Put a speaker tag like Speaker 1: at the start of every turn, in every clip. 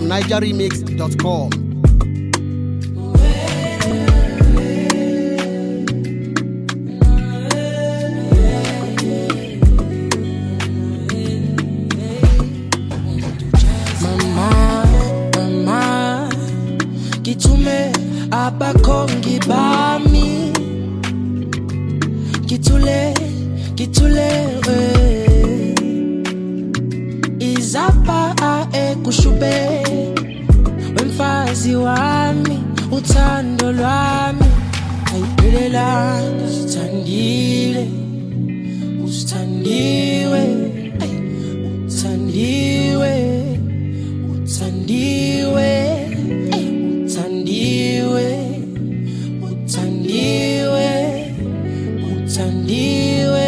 Speaker 1: from NigerRemix.com.
Speaker 2: Mama, gitume abakhongi bami, gitule izapa ekushube wemfazi wami, uthando lwami ayiphelela, usithandile usithandiwe uthandiwe uthandiwe uthandiwe uthandiwe uthandiwe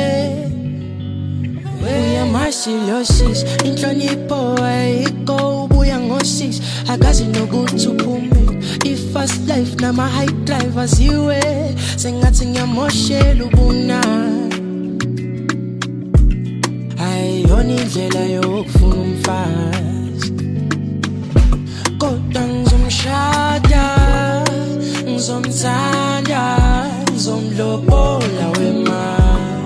Speaker 2: uyamashilosisi inhlonipho ayikho ubuya ngosisi akazi nokuthi uphume i-fast life nama-high drive aziwe sengathi ngiyamoshela ubuna ayiyona indlela yokufuna umfazi kodwa ngizomshada ngizomthanda ngizomlobola wemali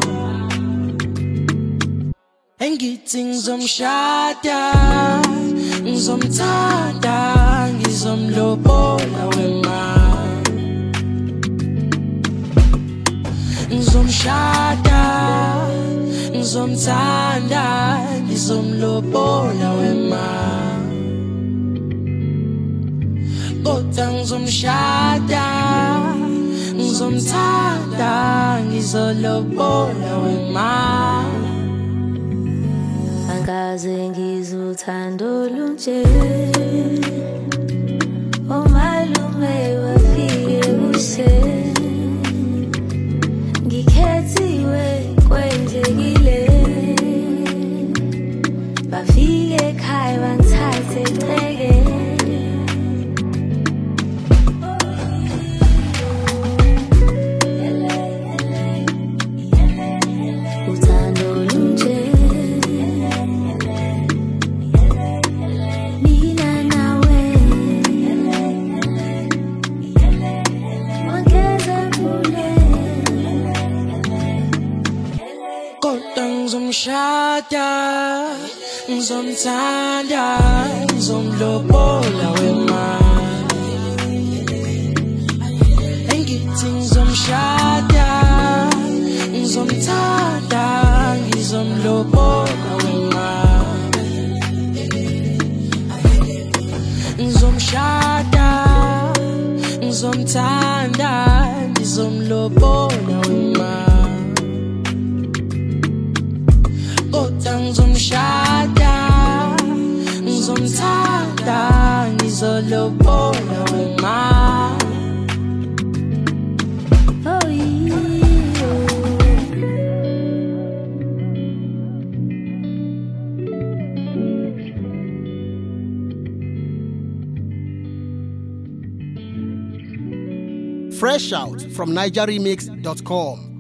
Speaker 2: engithi ngizomshada ngizomthanda ngizomlobola wemali ngizomshada ngizomthanda ngizomlobola wemali kodwa ngizomshada ngizomthanda ngizolobola wemali
Speaker 3: angikaze ngizothanda olunje omalume wafike kuhle ngikhethiwe kwenzekile bafike ekhaya bangithathe eceke
Speaker 2: ngizomshada ngizomthanda ngizomlobola wemali engithi ngizomshada ngizomthanda ngizomlobola wemali ngizomshada ngizomthanda ngizomlobola wemali ngizomshada ngizomthanda ngizolobola wemali
Speaker 3: oh yeah.
Speaker 1: Fresh out from NigerRemix.com.